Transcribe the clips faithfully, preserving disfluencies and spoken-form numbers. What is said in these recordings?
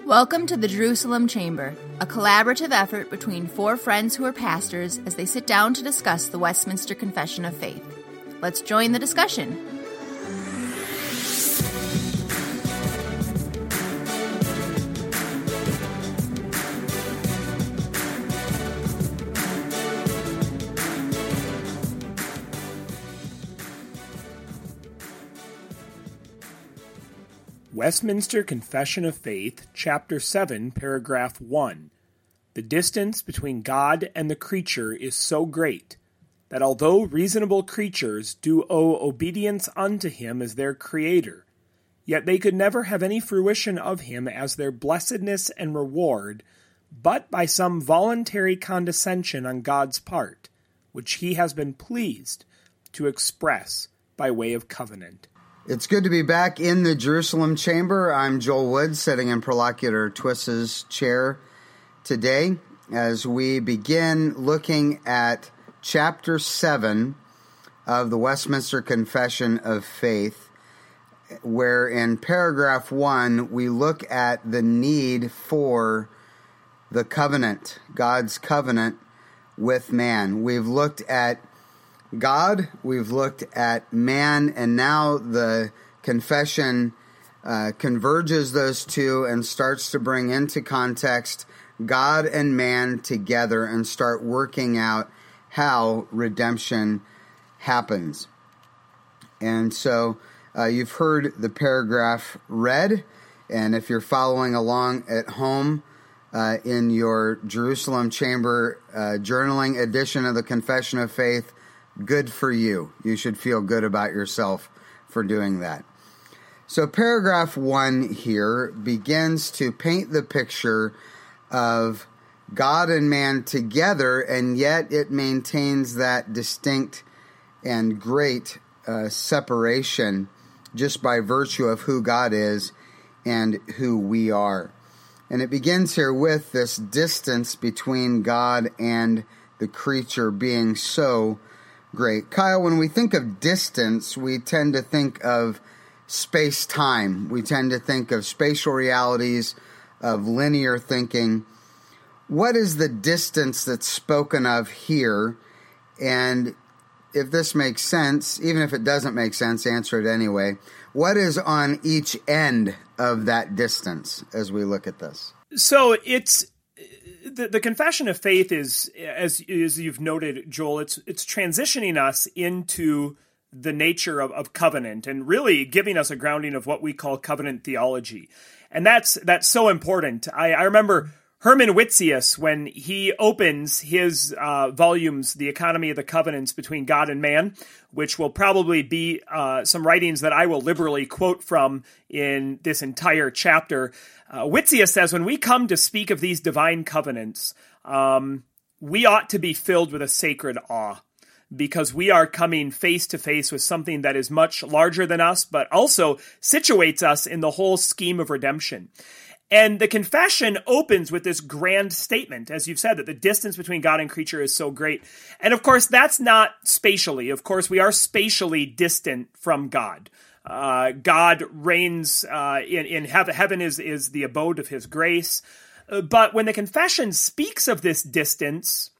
Welcome to the Jerusalem Chamber, a collaborative effort between four friends who are pastors as they sit down to discuss the Westminster Confession of Faith. Let's join the discussion. Westminster Confession of Faith, Chapter seven, Paragraph one. The distance between God and the creature is so great that although reasonable creatures do owe obedience unto him as their creator, yet they could never have any fruition of him as their blessedness and reward, but by some voluntary condescension on God's part, which he has been pleased to express by way of covenant. It's good to be back in the Jerusalem Chamber. I'm Joel Woods, sitting in Prolocutor Twiss's chair today as we begin looking at Chapter seven of the Westminster Confession of Faith, where in paragraph one we look at the need for the covenant, God's covenant with man. We've looked at God, we've looked at man, and now the confession uh, converges those two and starts to bring into context God and man together and start working out how redemption happens. And so uh, you've heard the paragraph read, and if you're following along at home uh, in your Jerusalem Chamber uh, journaling edition of the Confession of Faith, good for you. You should feel good about yourself for doing that. So paragraph one here begins to paint the picture of God and man together, and yet it maintains that distinct and great uh, separation just by virtue of who God is and who we are. And it begins here with this distance between God and the creature being so great. Kyle, when we think of distance, we tend to think of space-time. We tend to think of spatial realities, of linear thinking. What is the distance that's spoken of here? And if this makes sense, even if it doesn't make sense, answer it anyway. What is on each end of that distance as we look at this? So it's The, the Confession of Faith is, as, as you've noted, Joel, it's it's transitioning us into the nature of, of covenant and really giving us a grounding of what we call covenant theology. And that's that's so important. I, I remember Herman Witsius, when he opens his uh, volumes, The Economy of the Covenants Between God and Man, which will probably be uh, some writings that I will liberally quote from in this entire chapter. Uh, Witsius says, when we come to speak of these divine covenants, um, we ought to be filled with a sacred awe, because we are coming face to face with something that is much larger than us, but also situates us in the whole scheme of redemption. And the confession opens with this grand statement, as you've said, that the distance between God and creature is so great. And of course, that's not spatially. Of course, we are spatially distant from God. Uh, God reigns uh, in, in heaven. Heaven is, is the abode of his grace. Uh, but when the confession speaks of this distance,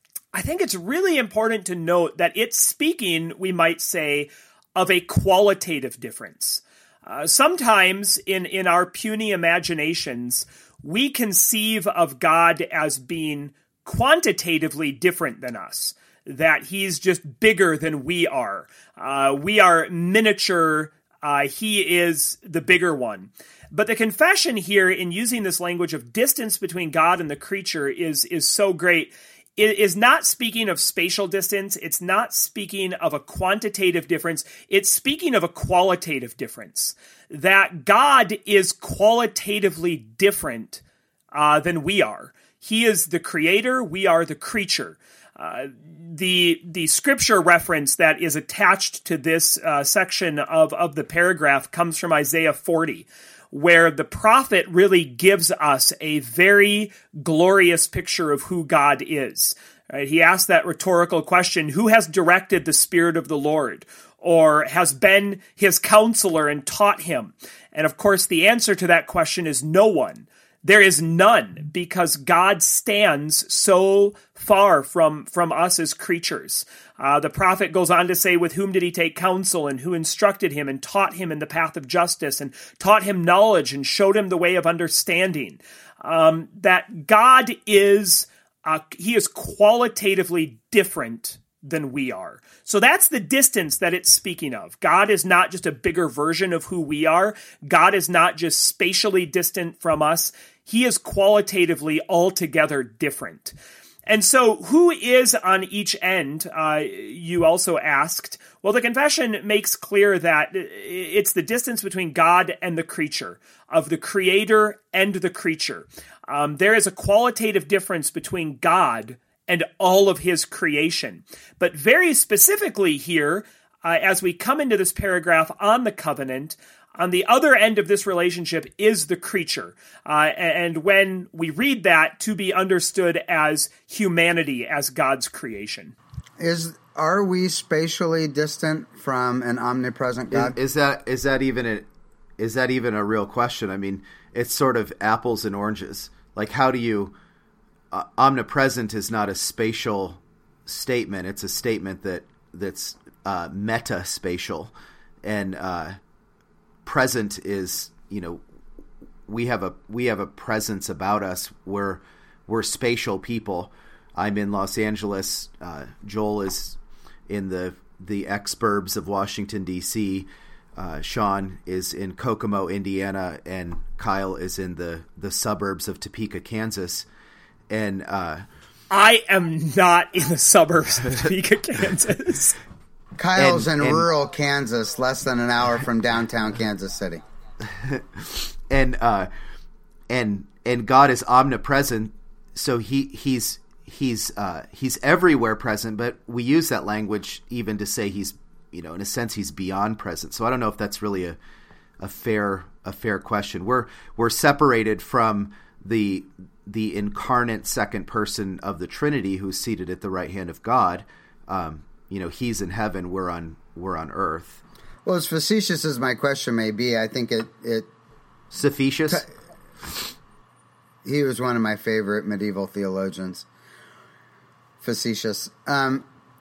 I think it's really important to note that it's speaking, we might say, of a qualitative difference. Uh, sometimes in, in our puny imaginations, we conceive of God as being quantitatively different than us, that he's just bigger than we are. Uh, we are miniature. Uh, he is the bigger one. But the confession here, in using this language of distance between God and the creature, is, is so great. It is not speaking of spatial distance. It's not speaking of a quantitative difference. It's speaking of a qualitative difference, that God is qualitatively different uh, than we are. He is the creator. We are the creature. Uh, the the scripture reference that is attached to this uh, section of, of the paragraph comes from Isaiah forty, where the prophet really gives us a very glorious picture of who God is. Right? He asks that rhetorical question, who has directed the Spirit of the Lord, or has been his counselor and taught him? And of course, the answer to that question is no one. There is none, because God stands so far from, from us as creatures. Uh, the prophet goes on to say, with whom did he take counsel, and who instructed him and taught him in the path of justice, and taught him knowledge and showed him the way of understanding. Um, that God is, uh, he is qualitatively different than we are. So that's the distance that it's speaking of. God is not just a bigger version of who we are. God is not just spatially distant from us. He is qualitatively altogether different. And so who is on each end, uh, you also asked? Well, the confession makes clear that it's the distance between God and the creature, of the creator and the creature. Um, there is a qualitative difference between God and all of his creation. But very specifically here, uh, as we come into this paragraph on the covenant, on the other end of this relationship is the creature. Uh, and when we read that, to be understood as humanity, as God's creation. Is are we spatially distant from an omnipresent God? Is, is that is that even a is that even a real question? I mean, it's sort of apples and oranges. Like, how do you uh, omnipresent is not a spatial statement. It's a statement that that's uh, meta-spatial, and uh, present is, you know, we have a we have a presence about us. We're we're spatial people. I'm in Los Angeles. Uh, Joel is in the the exurbs of Washington, D C Uh, Sean is in Kokomo, Indiana, and Kyle is in the, the suburbs of Topeka, Kansas. And uh, I am not in the suburbs of Topeka, Kansas. Kyle's and, in and, rural Kansas, less than an hour from downtown Kansas City. and uh, and and God is omnipresent, so he he's he's uh, he's everywhere present. But we use that language even to say he's, you know, in a sense, he's beyond present. So I don't know if that's really a a fair a fair question. We're we're separated from the the incarnate second person of the Trinity, who's seated at the right hand of God. Um, you know, he's in heaven. We're on we're on earth. Well, as facetious as my question may be, I think it it Facetious. He was one of my favorite medieval theologians. Facetious. Um,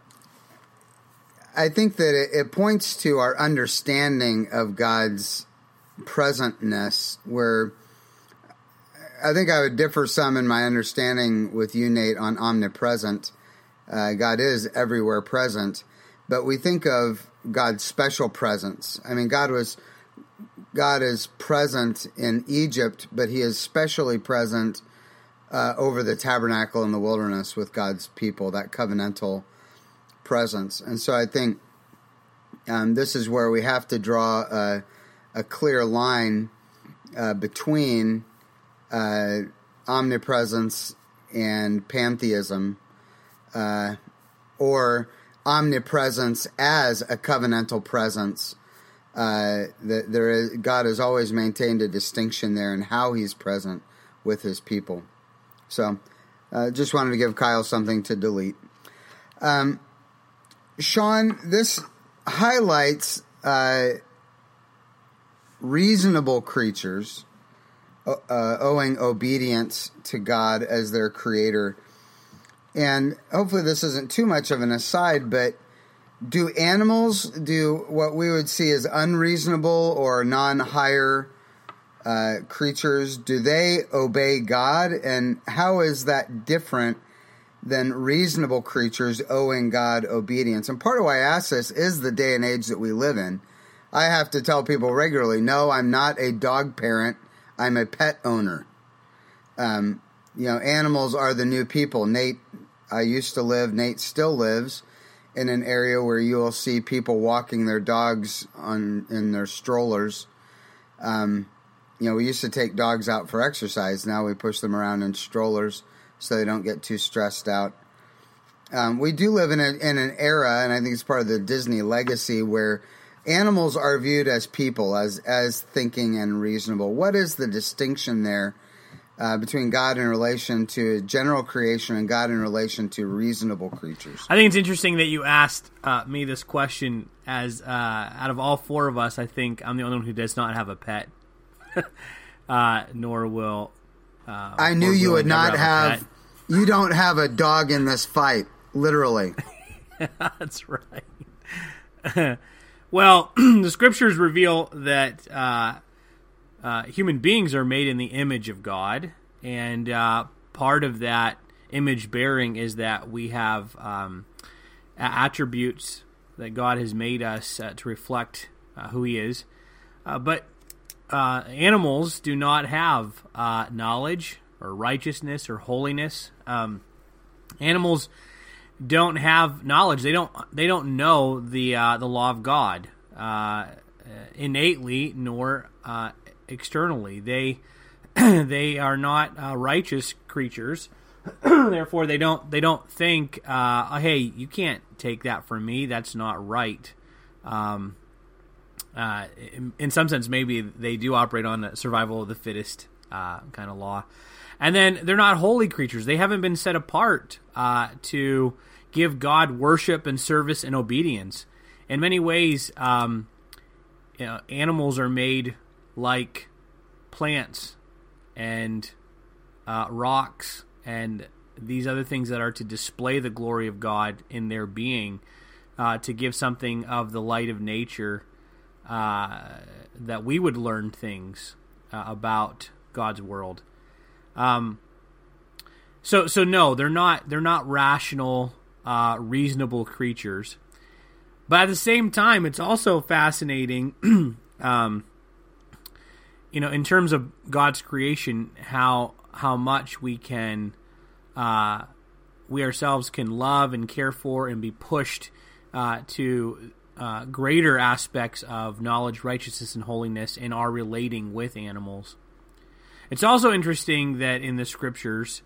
I think that it, it points to our understanding of God's presentness, where I think I would differ some in my understanding with you, Nate, on omnipresent. Uh, God is everywhere present, but we think of God's special presence. I mean, God was God is present in Egypt, but he is specially present uh, over the tabernacle in the wilderness with God's people, that covenantal presence. And so I think um, this is where we have to draw a, a clear line uh, between uh, omnipresence and pantheism, uh, or omnipresence as a covenantal presence. Uh, that there is, God has always maintained a distinction there in how he's present with his people. So uh, just wanted to give Kyle something to delete. Um, Sean, this highlights uh, reasonable creatures uh, owing obedience to God as their creator. And hopefully this isn't too much of an aside, but do animals, do what we would see as unreasonable or non-higher uh, creatures, do they obey God? And how is that different than reasonable creatures owing God obedience? And part of why I ask this is the day and age that we live in. I have to tell people regularly, no, I'm not a dog parent. I'm a pet owner. Um, you know, animals are the new people. Nate, I used to live, Nate still lives in an area where you will see people walking their dogs on in their strollers. Um, you know, we used to take dogs out for exercise. Now we push them around in strollers so they don't get too stressed out. Um, we do live in, a, in an era, and I think it's part of the Disney legacy, where animals are viewed as people, as as thinking and reasonable. What is the distinction there Uh, between God in relation to general creation and God in relation to reasonable creatures? I think it's interesting that you asked uh, me this question, as uh, out of all four of us, I think I'm the only one who does not have a pet, uh, nor will Uh, I knew you would not have. have You don't have a dog in this fight, literally. That's right. Well, the scriptures reveal that uh, uh, human beings are made in the image of God, and uh, part of that image bearing is that we have um, attributes that God has made us uh, to reflect uh, who He is. Uh, but uh, animals do not have uh, knowledge or righteousness or holiness. Um, animals don't have knowledge. They don't. They don't know the uh, the law of God uh, innately nor uh, externally. They they are not uh, righteous creatures. Therefore, they don't they don't think, uh, hey, you can't take that from me. That's not right. Um, uh, in, in some sense, maybe they do operate on a survival of the fittest uh, kind of law. And then they're not holy creatures. They haven't been set apart uh, to give God worship and service and obedience. In many ways, um, you know, animals are made like plants and uh, rocks and these other things that are to display the glory of God in their being, uh, to give something of the light of nature, uh, that we would learn things uh, about God's world. Um, so, so no, they're not, they're not rational, uh, reasonable creatures, but at the same time, it's also fascinating, um, you know, in terms of God's creation, how, how much we can, uh, we ourselves can love and care for and be pushed, uh, to, uh, greater aspects of knowledge, righteousness, and holiness in our relating with animals. It's also interesting that in the scriptures,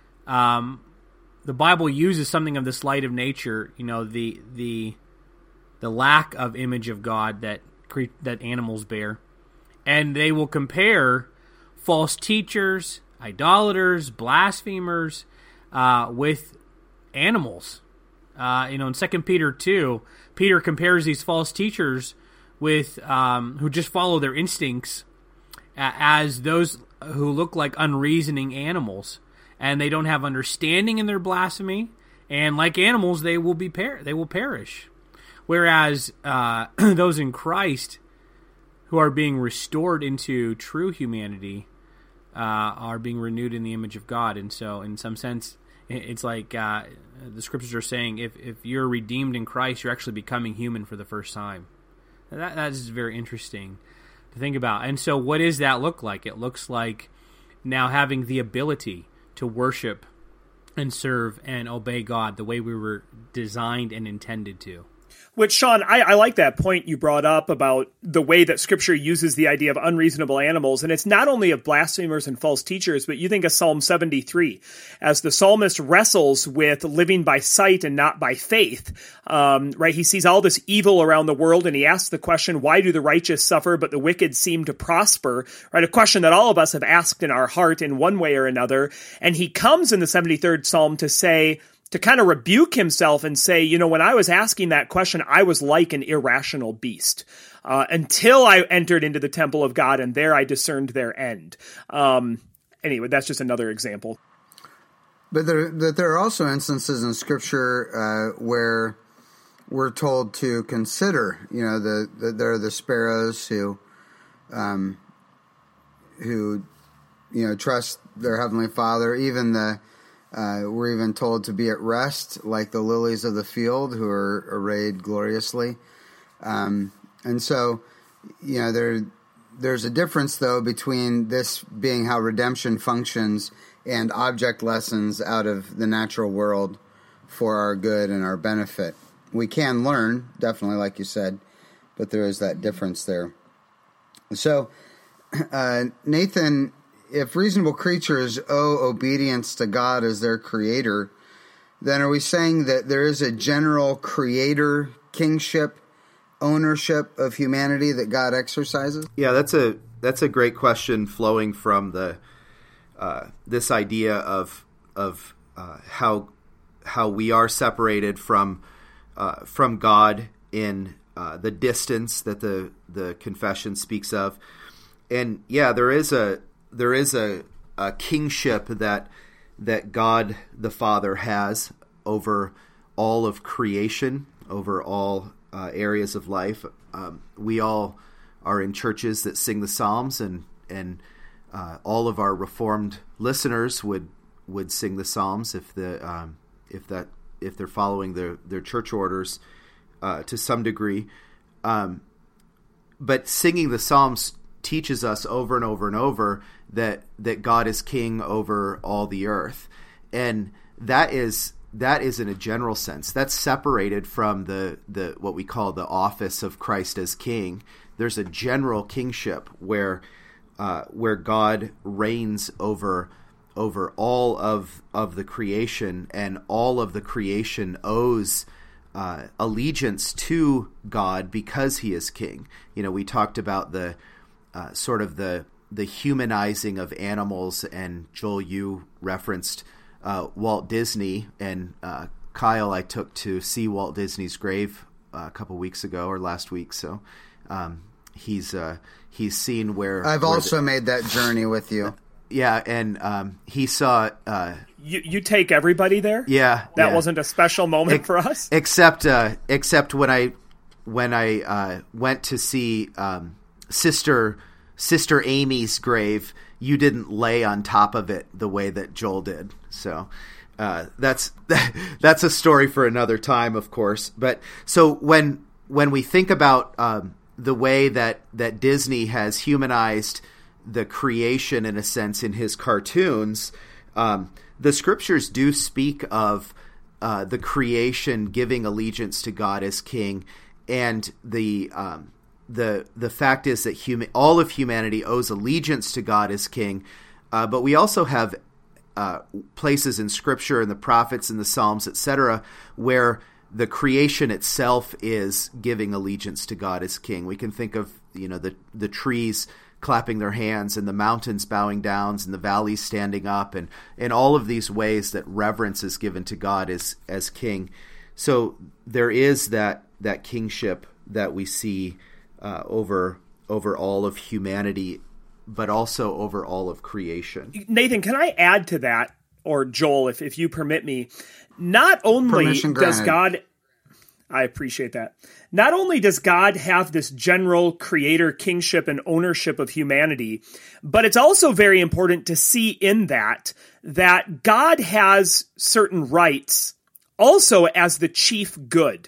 um, the Bible uses something of this light of nature, you know, the the the lack of image of God that cre- that animals bear, and they will compare false teachers, idolaters, blasphemers, uh, with animals. Uh, you know, in Second Peter two, Peter compares these false teachers with um, who just follow their instincts uh, as those who look like unreasoning animals, and they don't have understanding in their blasphemy, and like animals, they will be per- they will perish. Whereas uh, those in Christ, who are being restored into true humanity, uh, are being renewed in the image of God. And so, in some sense, it's like uh, the scriptures are saying, if if you're redeemed in Christ, you're actually becoming human for the first time. That that is very interesting to think about. And so what does that look like? It looks like now having the ability to worship and serve and obey God the way we were designed and intended to. Which, Sean, I, I like that point you brought up about the way that Scripture uses the idea of unreasonable animals. And it's not only of blasphemers and false teachers, but you think of Psalm seventy-three. As the psalmist wrestles with living by sight and not by faith, um, right? He sees all this evil around the world, and he asks the question, why do the righteous suffer but the wicked seem to prosper? Right? A question that all of us have asked in our heart in one way or another. And he comes in the seventy-third Psalm to say, to kind of rebuke himself and say, you know, when I was asking that question, I was like an irrational beast uh, until I entered into the temple of God, and there I discerned their end. Um, anyway, that's just another example. But there, that there are also instances in Scripture uh, where we're told to consider, you know, the, the there are the sparrows who, um, who, you know, trust their Heavenly Father, even the Uh, we're even told to be at rest, like the lilies of the field, who are arrayed gloriously. Um, and so, you know, there there's a difference, though, between this being how redemption functions and object lessons out of the natural world for our good and our benefit. We can learn, definitely, like you said, but there is that difference there. So, uh, Nathan, if reasonable creatures owe obedience to God as their creator, then are we saying that there is a general creator kingship, ownership of humanity that God exercises? Yeah, that's a that's a great question, flowing from the uh, this idea of of uh, how how we are separated from uh, from God in uh, the distance that the the confession speaks of, and yeah, there is a. There is a uh, kingship that that God the Father has over all of creation, over all uh, areas of life. Um, we all are in churches that sing the Psalms, and and uh, all of our Reformed listeners would would sing the Psalms if the um, if that if they're following their their church orders uh, to some degree. Um, but singing the Psalms teaches us over and over and over that that God is king over all the earth, and that is that is in a general sense. That's separated from the the what we call the office of Christ as king. There's a general kingship where uh, where God reigns over over all of of the creation, and all of the creation owes uh, allegiance to God because he is king. You know, we talked about the uh, sort of the the humanizing of animals, and Joel, you referenced uh, Walt Disney, and uh, Kyle, I took to see Walt Disney's grave uh, a couple weeks ago or last week, so um, he's uh, he's seen where I've where also the, made that journey with you. Yeah, and um, he saw. Uh, you you take everybody there. Yeah, that yeah. wasn't a special moment Ex- for us. Except uh, except when I when I uh, went to see um, Sister Sister Amy's grave, you didn't lay on top of it the way that Joel did. So uh, that's that's a story for another time, of course. But so when when we think about um, the way that that Disney has humanized the creation in a sense in his cartoons, um, the scriptures do speak of uh, the creation giving allegiance to God as king, and the um, the the fact is that human all of humanity owes allegiance to God as king. Uh, but we also have uh, places in scripture, in the prophets, in the Psalms, et cetera, where the creation itself is giving allegiance to God as king. We can think of you know the the trees clapping their hands, and the mountains bowing down, and the valleys standing up, and in all of these ways that reverence is given to God as as king. So there is that that kingship that we see uh, over over all of humanity, but also over all of creation. Nathan, can I add to that, or Joel, if if you permit me? Not only Permission does granted. God, I appreciate that. Not only does God have this general creator kingship and ownership of humanity, but it's also very important to see in that that God has certain rights also as the chief good.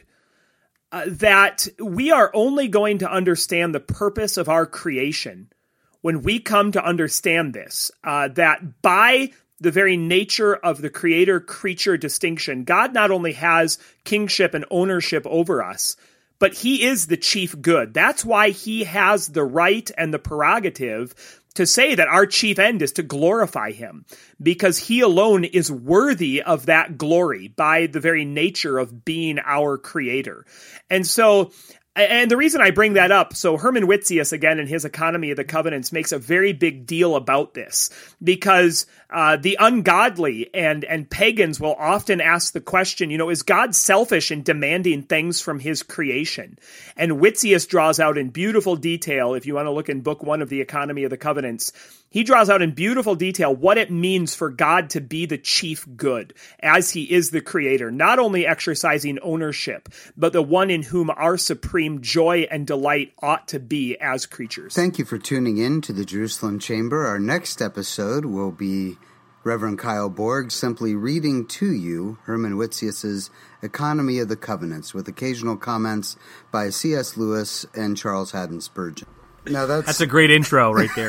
Uh, that we are only going to understand the purpose of our creation when we come to understand this, uh, that by the very nature of the creator-creature distinction, God not only has kingship and ownership over us, but he is the chief good. That's why he has the right and the prerogative to say that our chief end is to glorify him, because he alone is worthy of that glory by the very nature of being our creator. And so, and the reason I bring that up, so Herman Witzius, again, in his Economy of the Covenants, makes a very big deal about this, because uh, the ungodly and, and pagans will often ask the question, you know, is God selfish in demanding things from his creation? And Witzius draws out in beautiful detail, if you want to look in book one of the Economy of the Covenants, he draws out in beautiful detail what it means for God to be the chief good, as he is the creator, not only exercising ownership, but the one in whom our supreme joy and delight ought to be as creatures. Thank you for tuning in to the Jerusalem Chamber. Our next episode will be Reverend Kyle Borg simply reading to you Herman Witzius's Economy of the Covenants, with occasional comments by C S Lewis and Charles Haddon Spurgeon. Now that's That's a great intro right there.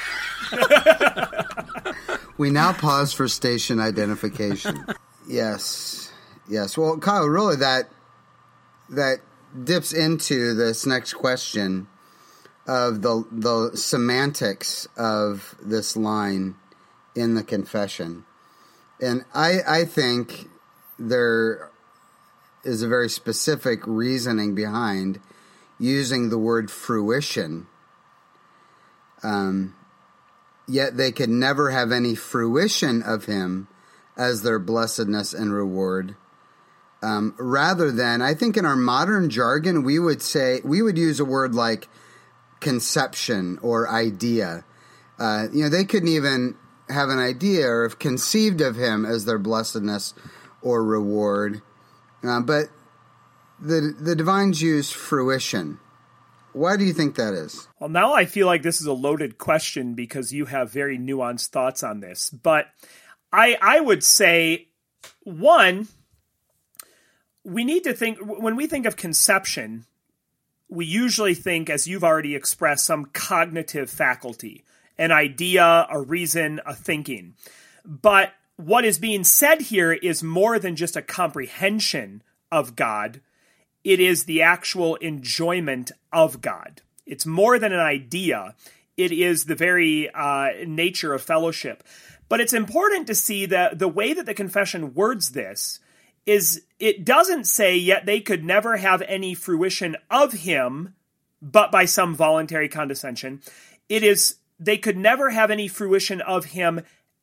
We now pause for station identification. Yes. Yes. Well, Kyle, really that that dips into this next question of the the semantics of this line in the confession. And I I think there is a very specific reasoning behind using the word fruition. Um Yet they could never have any fruition of him as their blessedness and reward. Um, rather than, I think in our modern jargon, we would say, we would use a word like conception or idea. Uh, you know, they couldn't even have an idea or have conceived of him as their blessedness or reward. Uh, but the the divines use fruition. Why do you think that is? Well, now I feel like this is a loaded question because you have very nuanced thoughts on this. But I I would say, one, we need to think, when we think of conception, we usually think, as you've already expressed, some cognitive faculty, an idea, a reason, a thinking. But what is being said here is more than just a comprehension of God. It is the actual enjoyment of God. It's more than an idea. It is the very uh, nature of fellowship. But it's important to see that the way that the confession words this is it doesn't say, yet they could never have any fruition of him, but by some voluntary condescension. It is, they could never have any fruition of him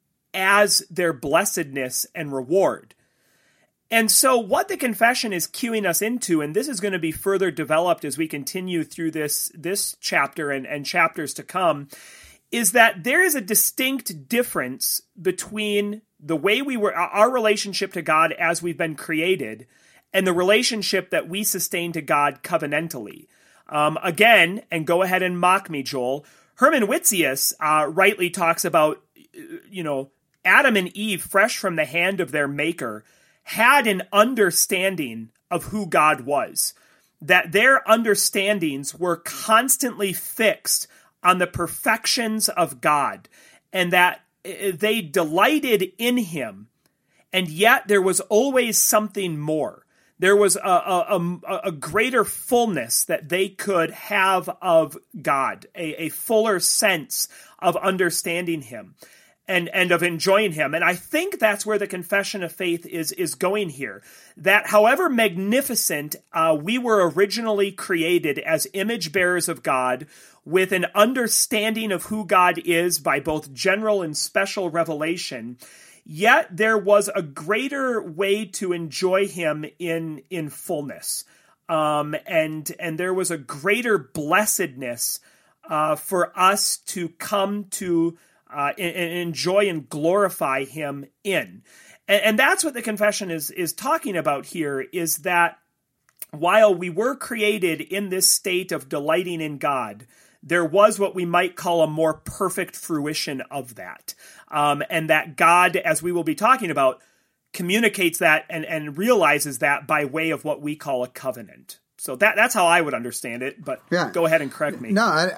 as their blessedness and reward. And so what the confession is cueing us into, and this is going to be further developed as we continue through this, this chapter and, and chapters to come, is that there is a distinct difference between the way we were, our relationship to God as we've been created, and the relationship that we sustain to God covenantally. Um, again, and go ahead and mock me, Joel, Herman Witzius uh, rightly talks about, you know, Adam and Eve, fresh from the hand of their maker, had an understanding of who God was, that their understandings were constantly fixed on the perfections of God, and that they delighted in him, and yet there was always something more. There was a, a, a, a greater fullness that they could have of God, a, a fuller sense of understanding him and, and of enjoying him. And I think that's where the confession of faith is, is going here. That however magnificent uh, we were originally created as image bearers of God, with an understanding of who God is by both general and special revelation, yet there was a greater way to enjoy him in in fullness. Um, and, and there was a greater blessedness uh, for us to come to uh, and, and enjoy and glorify him in. And, and that's what the confession is, is talking about here, is that while we were created in this state of delighting in God, there was what we might call a more perfect fruition of that. Um, and that God, as we will be talking about, communicates that and, and realizes that by way of what we call a covenant. So that that's how I would understand it, but yeah. Go ahead and correct me. No, I,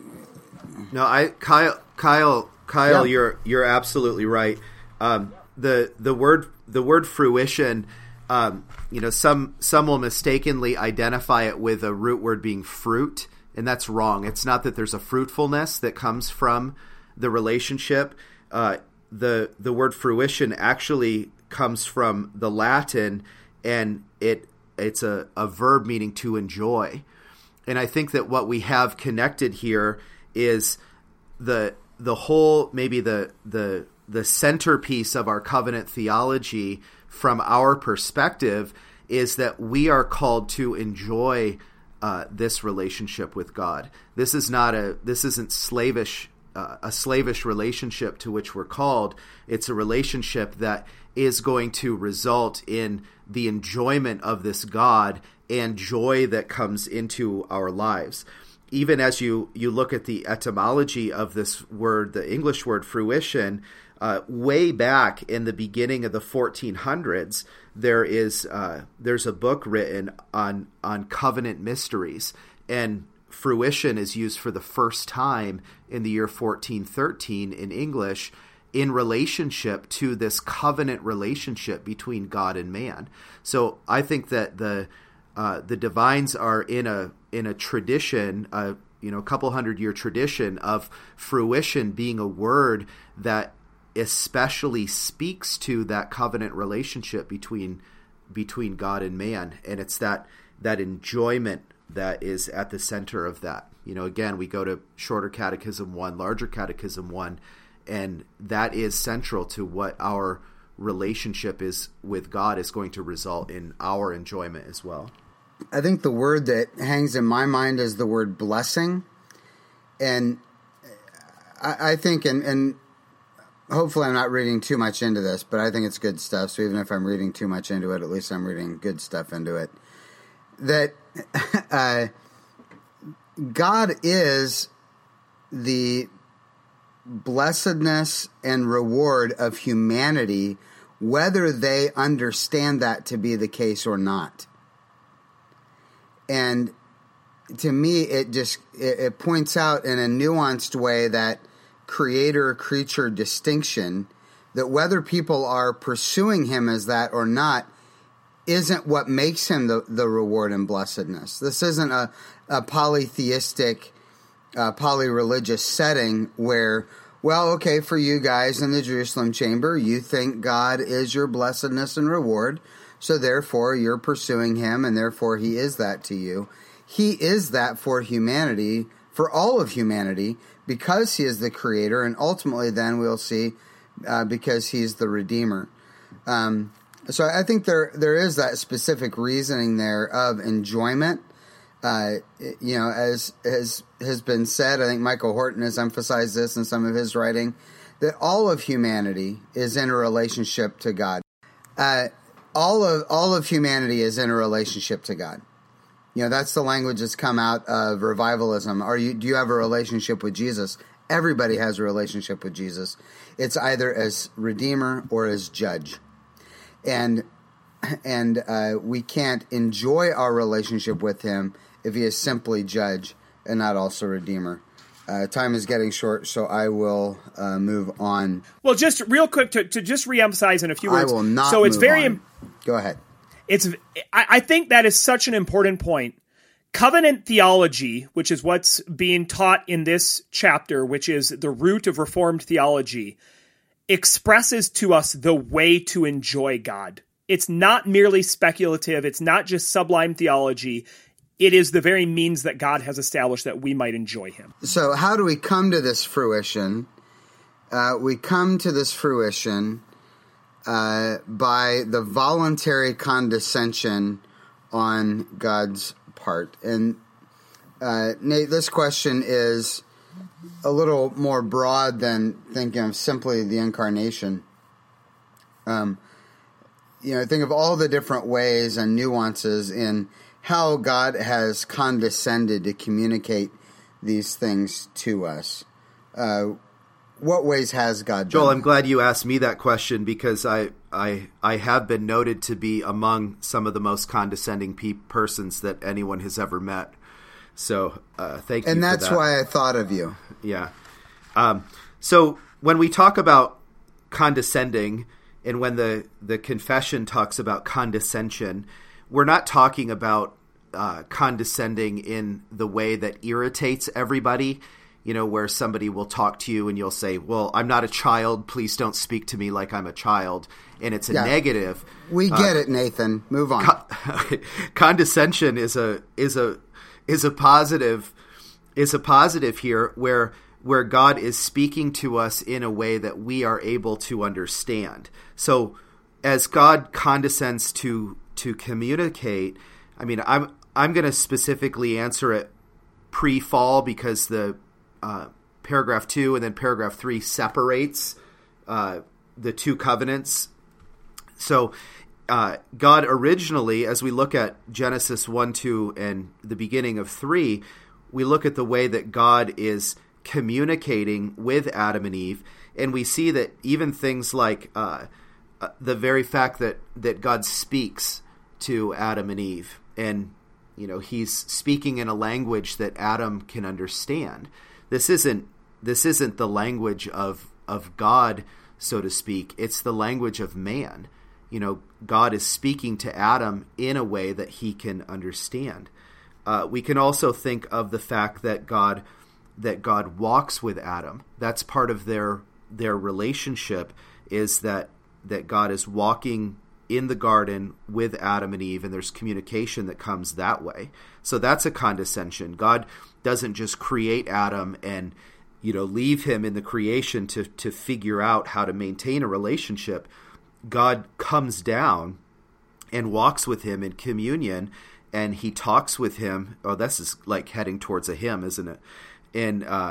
no, I Kyle Kyle Kyle, yeah. you're you're absolutely right. Um, the the word the word fruition, um, you know, some some will mistakenly identify it with a root word being fruit. And that's wrong. It's not that there's a fruitfulness that comes from the relationship. Uh, the the word fruition actually comes from the Latin, and it it's a, a verb meaning to enjoy. And I think that what we have connected here is the the whole, maybe the the the centerpiece of our covenant theology from our perspective is that we are called to enjoy Uh, this relationship with God. This is not a. This isn't slavish. Uh, a slavish relationship to which we're called. It's a relationship that is going to result in the enjoyment of this God and joy that comes into our lives. Even as you you look at the etymology of this word, the English word fruition, uh, way back in the beginning of the fourteen hundreds. There is uh, there's a book written on on covenant mysteries, and fruition is used for the first time in the year fourteen thirteen in English in relationship to this covenant relationship between God and man. So I think that the uh, the divines are in a in a tradition, uh, you know, a couple hundred year tradition of fruition being a word that especially speaks to that covenant relationship between between God and man, and it's that that enjoyment that is at the center of that. You know, again, we go to Shorter Catechism one, Larger Catechism one, and that is central to what our relationship is with God is going to result in our enjoyment as well. I think the word that hangs in my mind is the word blessing, and I, I think, and, and hopefully I'm not reading too much into this, but I think it's good stuff. So even if I'm reading too much into it, at least I'm reading good stuff into it. That uh, God is the blessedness and reward of humanity, whether they understand that to be the case or not. And to me, it just it, it points out in a nuanced way that creator-creature distinction, that whether people are pursuing him as that or not isn't what makes him the, the reward and blessedness. This isn't a, a polytheistic, uh, polyreligious setting where, well, okay, for you guys in the Jerusalem chamber, you think God is your blessedness and reward, so therefore you're pursuing him, and therefore he is that to you. He is that for humanity, for all of humanity, because he is the creator, and ultimately then we'll see uh, because he's the redeemer. Um, so I think there there is that specific reasoning there of enjoyment. Uh, you know, as as has been said, I think Michael Horton has emphasized this in some of his writing, that all of humanity is in a relationship to God. Uh, all of all of humanity is in a relationship to God. You know, that's the language that's come out of revivalism. Are you? Do you have a relationship with Jesus? Everybody has a relationship with Jesus. It's either as Redeemer or as Judge. And and uh, we can't enjoy our relationship with him if he is simply Judge and not also Redeemer. Uh, time is getting short, so I will uh, move on. Well, just real quick to, to just reemphasize in a few words. I will not so it's move very on. Go ahead. It's. I, I think that is such an important point. Covenant theology, which is what's being taught in this chapter, which is the root of Reformed theology, expresses to us the way to enjoy God. It's not merely speculative. It's not just sublime theology. It is the very means that God has established that we might enjoy him. So how do we come to this fruition? Uh, we come to this fruition uh, by the voluntary condescension on God's part. And uh, Nate, this question is a little more broad than thinking of simply the incarnation. Um, you know, think of all the different ways and nuances in how God has condescended to communicate these things to us. Uh, what ways has God done? Joel, I'm glad you asked me that question because I I I have been noted to be among some of the most condescending pe- persons that anyone has ever met. So uh, thank you and for that's that. why I thought of you. Yeah. Um, so when we talk about condescending and when the, the confession talks about condescension, we're not talking about uh, condescending in the way that irritates everybody, you know, where somebody will talk to you and you'll say, well, I'm not a child. Please don't speak to me like I'm a child. And it's a Yeah. negative. We get uh, it, Nathan. Move on. Con- condescension is a is a is a positive is a positive here where where God is speaking to us in a way that we are able to understand. So as God condescends to to communicate, I mean, I'm I'm going to specifically answer it pre-fall because the uh, paragraph two and then paragraph three separates uh, the two covenants. So uh, God originally, as we look at Genesis one, two, and the beginning of three, we look at the way that God is communicating with Adam and Eve, and we see that even things like uh, uh, the very fact that, that God speaks to Adam and Eve, and you know he's speaking in a language that Adam can understand. This isn't this isn't the language of of God, so to speak. It's the language of man. You know, God is speaking to Adam in a way that he can understand. Uh, we can also think of the fact that God that God walks with Adam. That's part of their their relationship, is that that God is walking in the garden with Adam and Eve, and there's communication that comes that way. So that's a condescension. God doesn't just create Adam and, you know, leave him in the creation to to figure out how to maintain a relationship. God comes down and walks with him in communion, and he talks with him. Oh, this is like heading towards a hymn, isn't it? And uh,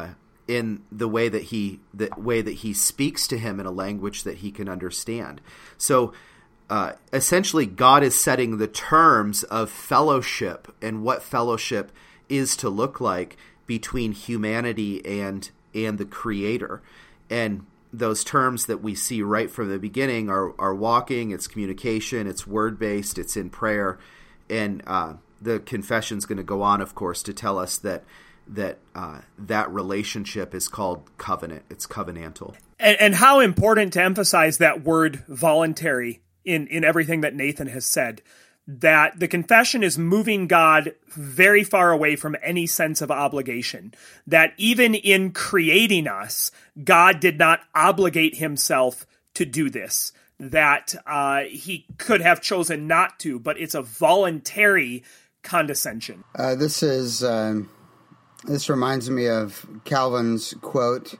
in the way that he the way that he speaks to him in a language that he can understand. So uh, essentially, God is setting the terms of fellowship and what fellowship is to look like between humanity and and the Creator. And those terms that we see right from the beginning are, are walking, it's communication, it's word-based, it's in prayer. And uh, the confession's going to go on, of course, to tell us that that uh, that relationship is called covenant. It's covenantal. And, and how important to emphasize that word voluntary in, in everything that Nathan has said, that the confession is moving God very far away from any sense of obligation, that even in creating us, God did not obligate himself to do this, that uh, he could have chosen not to, but it's a voluntary condescension. Uh, this is um, this reminds me of Calvin's quote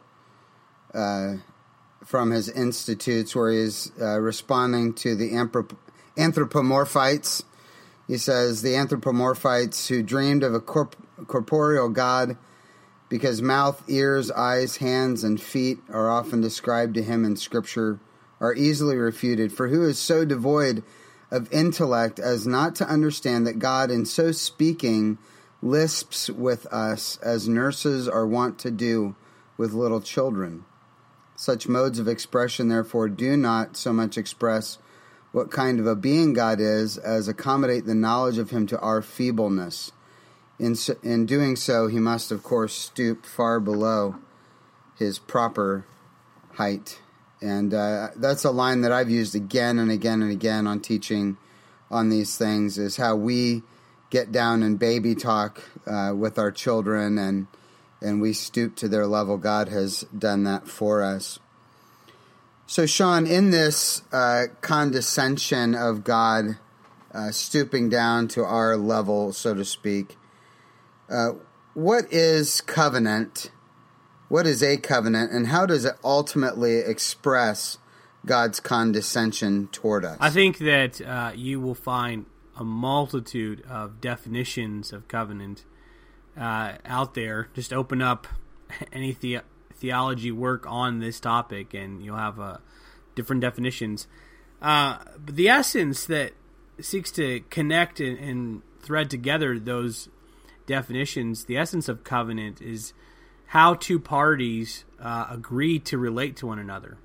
uh, from his Institutes, where he's uh, responding to the anthrop- anthropomorphites. He says, the anthropomorphites who dreamed of a corp- corporeal God, because mouth, ears, eyes, hands, and feet are often described to him in Scripture, are easily refuted. For who is so devoid of intellect as not to understand that God, in so speaking, lisps with us as nurses are wont to do with little children? Such modes of expression, therefore, do not so much express what kind of a being God is as accommodate the knowledge of him to our feebleness. In, in doing so, he must, of course, stoop far below his proper height. And uh, that's a line that I've used again and again and again on teaching on these things, is how we get down and baby talk uh, with our children, and and we stoop to their level. God has done that for us. So, Sean, in this uh, condescension of God uh, stooping down to our level, so to speak, uh, what is covenant? What is a covenant, and how does it ultimately express God's condescension toward us? I think that uh, you will find a multitude of definitions of covenant uh, out there. Just open up any the- theology work on this topic, and you'll have uh, different definitions. Uh, but the essence that seeks to connect and, and thread together those definitions, the essence of covenant is how two parties uh, agree to relate to one another.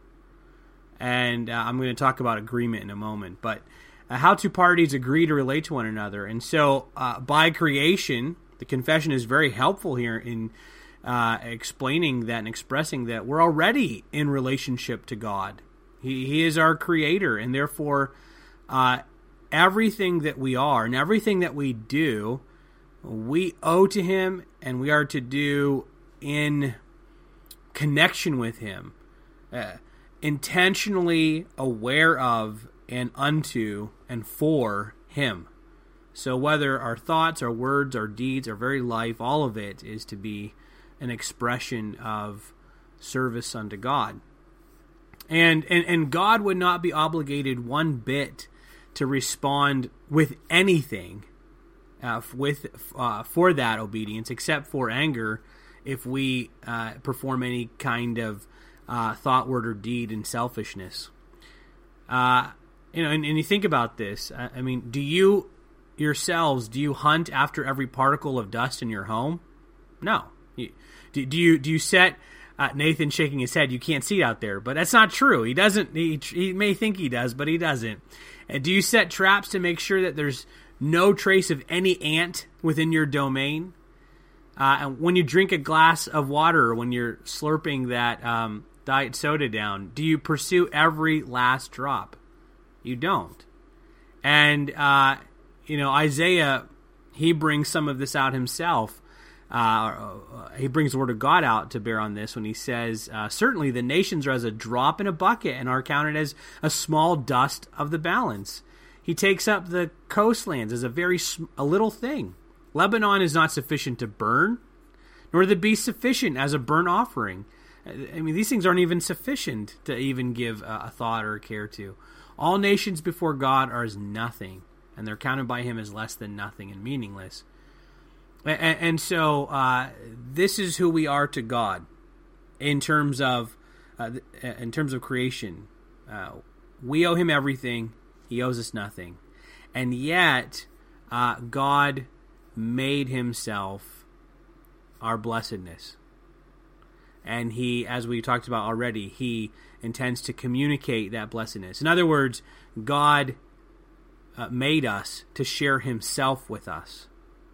And uh, I'm going to talk about agreement in a moment, but uh, how two parties agree to relate to one another. And so uh, by creation, the confession is very helpful here in uh, explaining that and expressing that we're already in relationship to God. He, he is our creator, and therefore uh, everything that we are and everything that we do, we owe to him, and we are to do in connection with him, uh, intentionally aware of and unto and for him. So whether our thoughts, our words, our deeds, our very life, all of it is to be an expression of service unto God. And, and, and God would not be obligated one bit to respond with anything uh, with uh, for that obedience, except for anger, if we uh, perform any kind of uh, thought, word, or deed in selfishness. Uh, you know, and, and you think about this. I, I mean, do you yourselves, do you hunt after every particle of dust in your home? No. You, do, do you do you set uh, Nathan shaking his head? You can't see it out there, but that's not true. He doesn't. He, he may think he does, but he doesn't. And do you set traps to make sure that there's no trace of any ant within your domain? Uh, and when you drink a glass of water, or when you're slurping that um, diet soda down, do you pursue every last drop? You don't. And uh, you know, Isaiah, he brings some of this out himself. Uh, he brings the word of God out to bear on this when he says, uh, certainly the nations are as a drop in a bucket and are counted as a small dust of the balance. He takes up the coastlands as a very sm- a little thing. Lebanon is not sufficient to burn, nor the beast sufficient as a burnt offering. I mean, these things aren't even sufficient to even give a, a thought or a care to. All nations before God are as nothing, and they're counted by him as less than nothing and meaningless. And, and so uh, this is who we are to God in terms of uh, in terms of creation. Uh, we owe him everything. He owes us nothing. And yet, uh, God made himself our blessedness. And he, as we talked about already, he intends to communicate that blessedness. In other words, God uh, made us to share himself with us.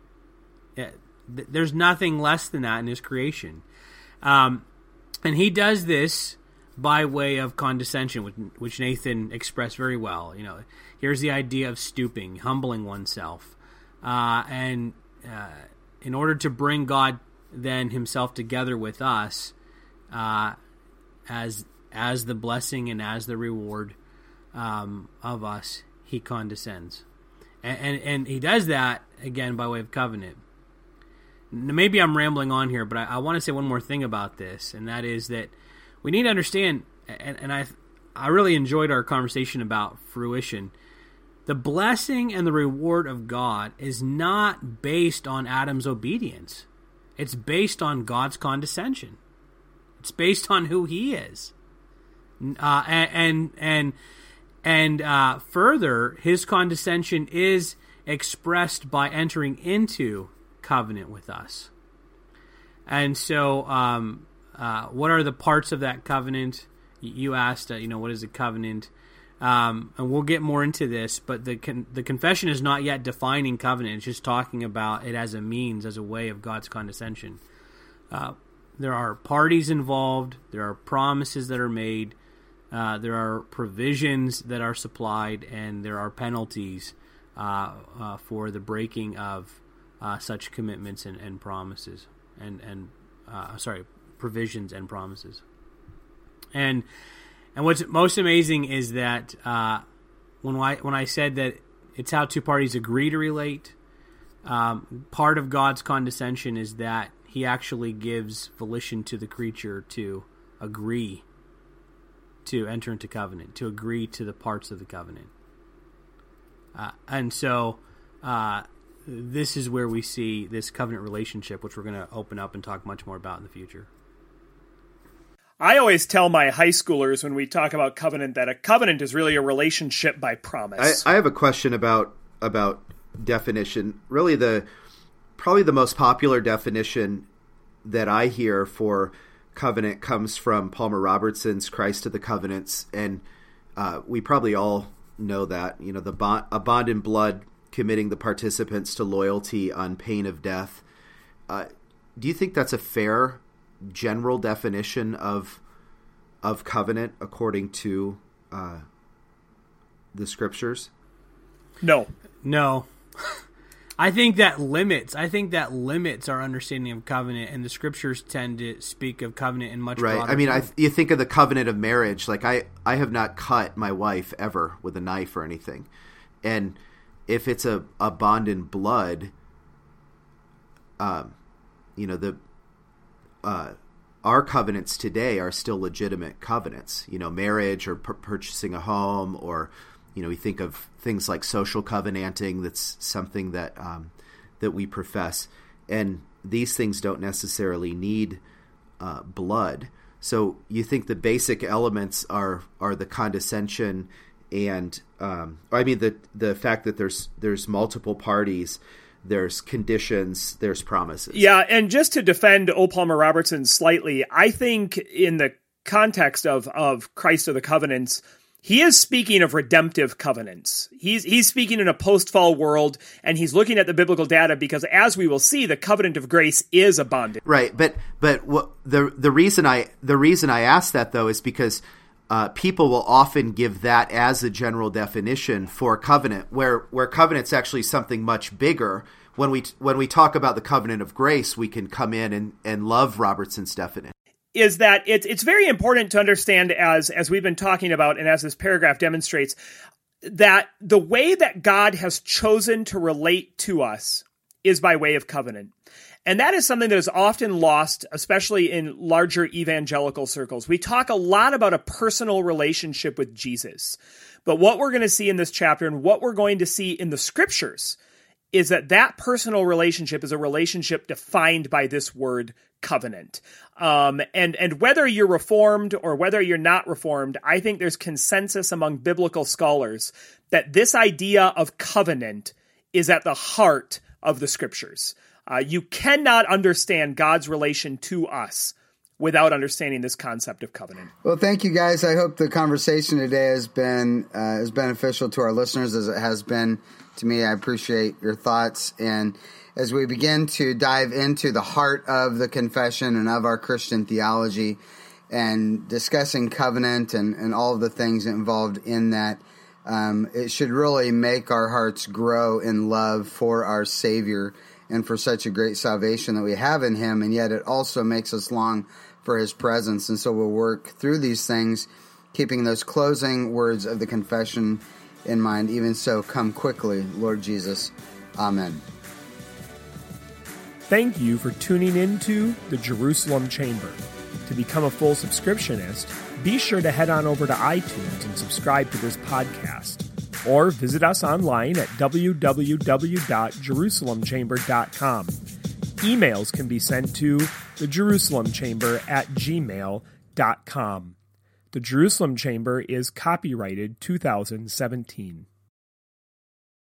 There's nothing less than that in his creation. Um, and he does this by way of condescension, which, which Nathan expressed very well. You know, here's the idea of stooping, humbling oneself. Uh, and uh, in order to bring God then himself together with us uh, as as the blessing and as the reward um, of us, he condescends. And, and, and he does that, again, by way of covenant. Maybe I'm rambling on here, but I, I want to say one more thing about this, and that is that we need to understand, and, and I I really enjoyed our conversation about fruition. The blessing and the reward of God is not based on Adam's obedience. It's based on God's condescension. It's based on who he is. Uh, and and and, and uh, further, his condescension is expressed by entering into covenant with us. And so, um, uh, what are the parts of that covenant? You asked, uh, you know, what is a covenant? Um, and we'll get more into this, but the con- the confession is not yet defining covenant. It's just talking about it as a means, as a way of God's condescension. Uh, there are parties involved. There are promises that are made. Uh, there are provisions that are supplied, and there are penalties uh, uh, for the breaking of uh, such commitments and, and promises, and and uh, sorry, provisions and promises. And and what's most amazing is that uh, when I when I said that it's how two parties agree to relate, um, part of God's condescension is that he actually gives volition to the creature to agree to enter into covenant, to agree to the parts of the covenant. Uh, and so uh, this is where we see this covenant relationship, which we're going to open up and talk much more about in the future. I always tell my high schoolers when we talk about covenant that a covenant is really a relationship by promise. I, I have a question about about definition. Really, the probably the most popular definition that I hear for covenant comes from Palmer Robertson's Christ of the Covenants, and uh, we probably all know that. You know, the bond, a bond in blood committing the participants to loyalty on pain of death. Uh, do you think that's a fair general definition of of covenant according to uh, the scriptures? No. No. I think that limits. I think that limits our understanding of covenant, and the scriptures tend to speak of covenant in much right. broader. I mean, I, you think of the covenant of marriage. Like I, I have not cut my wife ever with a knife or anything, and if it's a, a bond in blood, um, you know the, uh, our covenants today are still legitimate covenants. You know, marriage or p- purchasing a home, or you know, we think of things like social covenanting. That's something that um, that we profess, and these things don't necessarily need uh, blood. So you think the basic elements are are the condescension and um, I mean the the fact that there's there's multiple parties, there's conditions, there's promises. Yeah, and just to defend O. Palmer Robertson slightly, I think in the context of of Christ of the Covenants, he is speaking of redemptive covenants. He's he's speaking in a post-fall world, and he's looking at the biblical data because, as we will see, the covenant of grace is a bond. Right, but but what, the the reason I the reason I ask that though is because uh, people will often give that as a general definition for covenant, where where covenant's actually something much bigger. When we when we talk about the covenant of grace, we can come in and, and love Robertson's definition. Is that it's it's very important to understand, as as we've been talking about, and as this paragraph demonstrates, that the way that God has chosen to relate to us is by way of covenant. And that is something that is often lost, especially in larger evangelical circles. We talk a lot about a personal relationship with Jesus. But what we're going to see in this chapter, and what we're going to see in the scriptures, is that that personal relationship is a relationship defined by this word covenant. Um, and, and whether you're Reformed or whether you're not Reformed, I think there's consensus among biblical scholars that this idea of covenant is at the heart of the Scriptures. Uh, you cannot understand God's relation to us without understanding this concept of covenant. Well, thank you, guys. I hope the conversation today has been uh, as beneficial to our listeners as it has been to me. I appreciate your thoughts. And as we begin to dive into the heart of the confession and of our Christian theology and discussing covenant and, and all of the things involved in that, um, it should really make our hearts grow in love for our Savior and for such a great salvation that we have in Him. And yet it also makes us long for His presence. And so we'll work through these things, keeping those closing words of the confession in mind. Even so, come quickly, Lord Jesus. Amen. Thank you for tuning into the Jerusalem Chamber. To become a full subscriptionist, be sure to head on over to iTunes and subscribe to this podcast. Or visit us online at w w w dot jerusalem chamber dot com. Emails can be sent to the Jerusalem Chamber at gmail dot com. The Jerusalem Chamber is copyrighted two thousand seventeen.